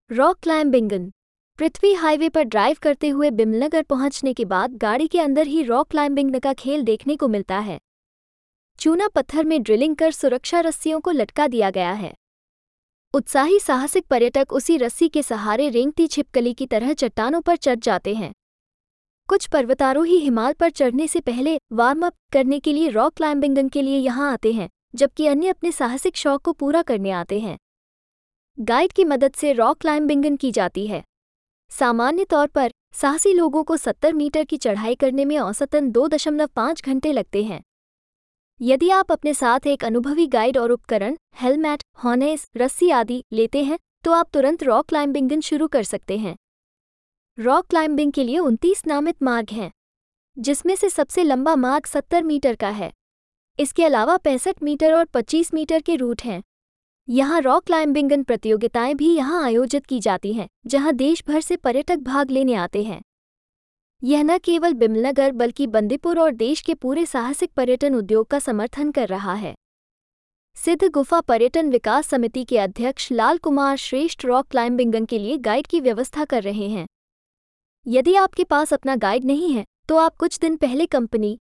Rock climbing. Prithvi highway पर drive करते हुए बिमलनगर पहुंचने के बाद गाड़ी के अंदर ही रॉक क्लाइंबिंग का खेल देखने को मिलता है। चूना पत्थर में ड्रिलिंग कर सुरक्षा रस्सियों को लटका दिया गया है। उत्साही साहसिक पर्यटक उसी रस्सी के सहारे रेंगती छिपकली की तरह चट्टानों पर चढ़ जाते हैं। कुछ पर्वतारोही हिमालय पर चढ़ने से पहले वार्म अप करने के लिए रॉक क्लाइंबिंग के लिए यहाँ आते हैं, जबकि अन्य अपने साहसिक शौक को पूरा करने आते हैं। गाइड की मदद से रॉक क्लाइंबिंग की जाती है। सामान्य तौर पर साहसी लोगों को 70 मीटर की चढ़ाई करने में औसतन 2.5 घंटे लगते हैं। यदि आप अपने साथ एक अनुभवी गाइड और उपकरण, हेलमेट, हार्नेस, रस्सी आदि लेते हैं, तो आप तुरंत रॉक क्लाइंबिंग शुरू कर सकते हैं। रॉक क्लाइंबिंग के लिए 29 नामित मार्ग हैं, जिसमें से सबसे लंबा मार्ग 70 मीटर का है। इसके अलावा 65 मीटर और 25 मीटर के रूट हैं। यहाँ रॉक क्लाइंबिंग प्रतियोगिताएं भी यहाँ आयोजित की जाती हैं, जहाँ देश भर से पर्यटक भाग लेने आते हैं। यह न केवल बिमलनगर बल्कि बंदीपुर और देश के पूरे साहसिक पर्यटन उद्योग का समर्थन कर रहा है। सिद्ध गुफा पर्यटन विकास समिति के अध्यक्ष लाल कुमार श्रेष्ठ रॉक क्लाइंबिंग के लिए गाइड की व्यवस्था कर रहे हैं। यदि आपके पास अपना गाइड नहीं है, तो आप कुछ दिन पहले कंपनी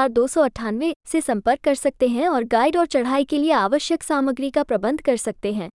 9,84,60,28,298 से संपर्क कर सकते हैं और गाइड और चढ़ाई के लिए आवश्यक सामग्री का प्रबंध कर सकते हैं।